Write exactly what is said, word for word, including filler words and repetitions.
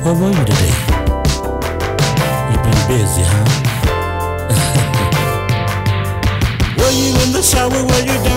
Where were you today? You've been busy, huh? Were you in the shower? Were you